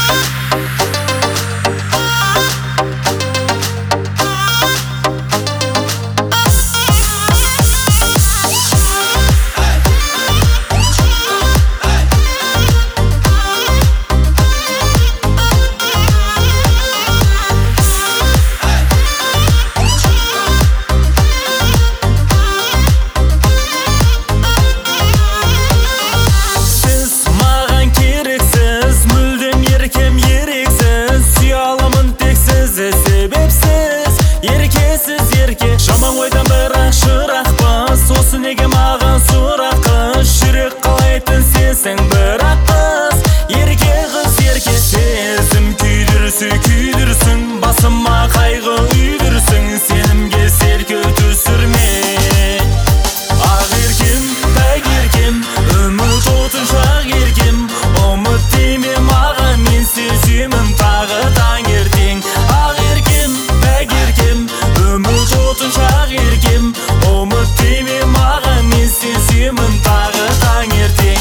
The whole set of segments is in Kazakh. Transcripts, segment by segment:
Жаман ойдан бірақ шырақпыз, осы неге маған сұрақ қыз? Жүрек қалайтын сенсің бірақ қыз, ерке қыз ерке. Сезім күйдірсің, басыма қайғы үйдірсің, сенімге селкеу түсірме. Ақ еркем, пәк еркем, үміт отын шақ еркем, ұмыт деме маған, мен сеземін тағы таңертең. Ақ еркем, пәк еркем, үміт отын шақ еркем, ұмыт деме маған, мен сеземін тағы таңертең.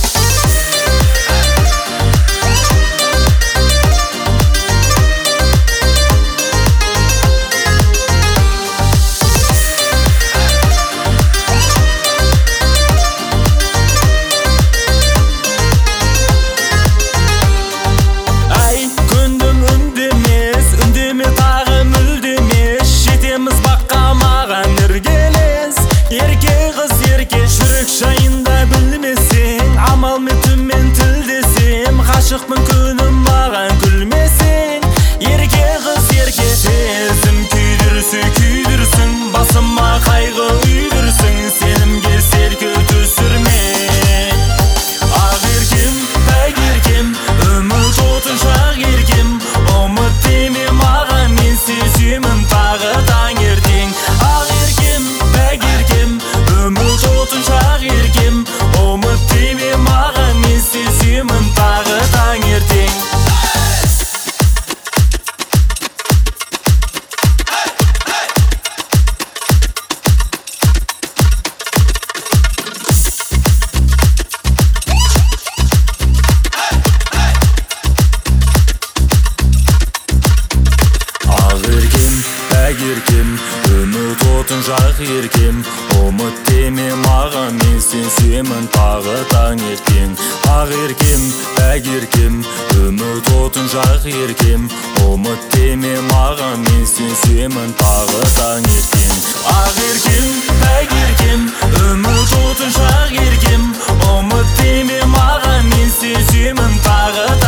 Ай, күндім үндеме тағы мүлдемес, жетеміз баққа маған іргелес. Ерке қыз ерке, жүрек жайында білмесең, амалмен түнмен тілдесем, ғашықпын күнім маған күлмесең. Ерке қыз ерке, сезім күйдірсің, басыма қайғы үйдірсің, сенімге селкеу түсірме. Ақ еркем, пәк еркем, үміт отын шақ еркем, ұмыт деме маған, мен сеземін тағы таңертең. Ақ еркем, пәк еркем, үміт отын шақ еркем, ұмыт деме маған, мен сеземін тағы таңертең. Ақ еркем, пәк еркем, үміт отын шақ еркем, ұмыт деме маған, мен сеземін тағы таңертең. Ақ еркем, пәк еркем, үміт отын шақ еркем, ұмыт деме маған, мен сеземін тағы таңертең. Ақ еркем, пәк еркем, үміт отын шақ еркем, ұмыт деме маған, мен сеземін тағы